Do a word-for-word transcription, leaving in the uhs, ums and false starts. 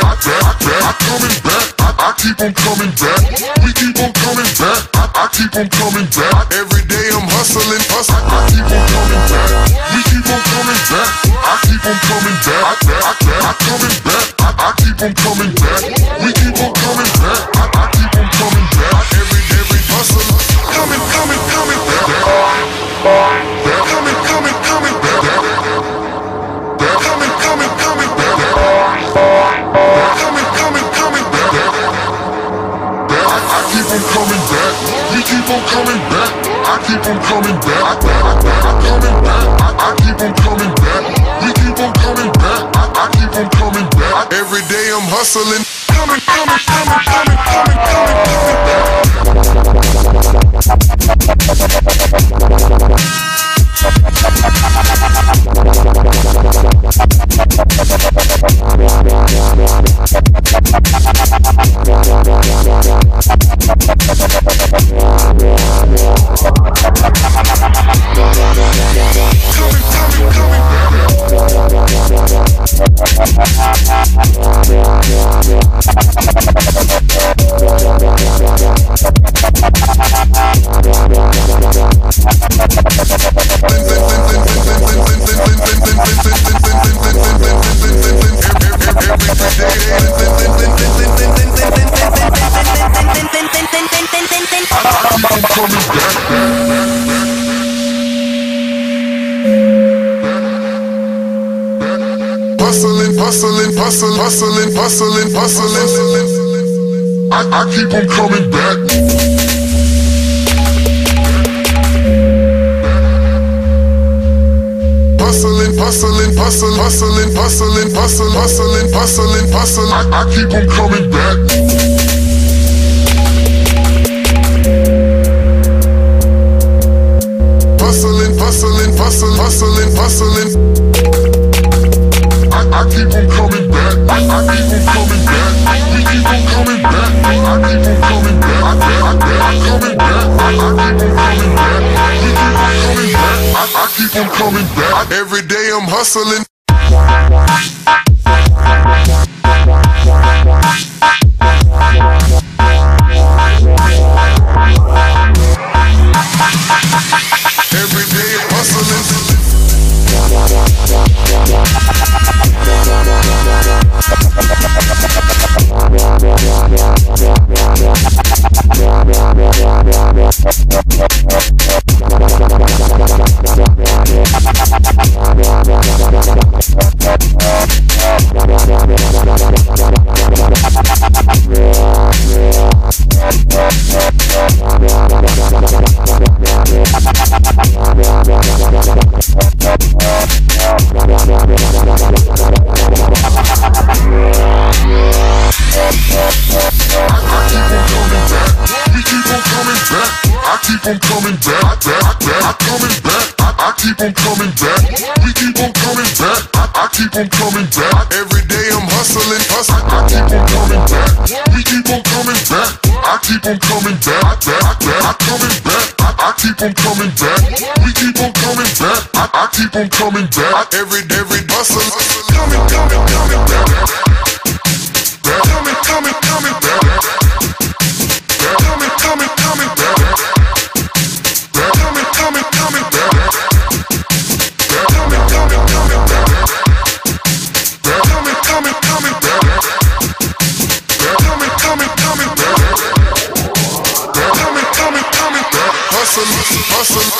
I coming back. I, I keep on coming back. We keep on coming back. I, I keep on coming back. Every day I'm hustling, hustling. I, I keep on coming back. We keep on coming back. I keep on coming back. I, I, I coming back. I, I keep on coming back. We keep on coming back. I, I keep on coming back. Every every hustle, coming, coming, coming back. Coming, coming, coming back. Coming, coming, coming back. Coming, coming, coming back. I, I keep on coming back. We keep on coming back. I keep on coming back. I, I, I coming back. I, I keep on coming back. We keep on coming back. I, I keep on coming back. Every day I'm hustling. Coming, coming, coming, coming, coming, coming, coming back. Hustling, hustling, hustling, hustling, hustling, hustling. I, I keep on coming back. Hustling, hustling, hustling, hustling, hustling, hustling, hustling, hustling, hustling. I, I keep on coming back. Hustling, hustling, hustling, hustling, hustling. I, I keep on coming back. I, I keep on coming back. We keep on coming back. I keep on coming back. I, I, I, I coming back. I, I keep on coming back. We keep on coming back. I, I keep on coming back. Every day I'm hustling. Every day I'm hustling. Keep on coming back, back, back. I coming back. I, I keep on coming back. We keep on coming back. I, I keep on coming back. Every day I'm hustling, hustling. I, I keep on coming back. We keep on coming back. I keep on coming back, back, back. I coming back. I, I keep on coming back. We keep on coming back. I, I keep on coming back. Every every hustle, coming, coming, coming back. Coming, coming, coming back. Coming, coming, coming back. Coming, coming, coming back. Coming, coming, coming back. Coming, coming, coming back. Coming, coming, coming back. Coming, coming, coming back. Hustle, hustle.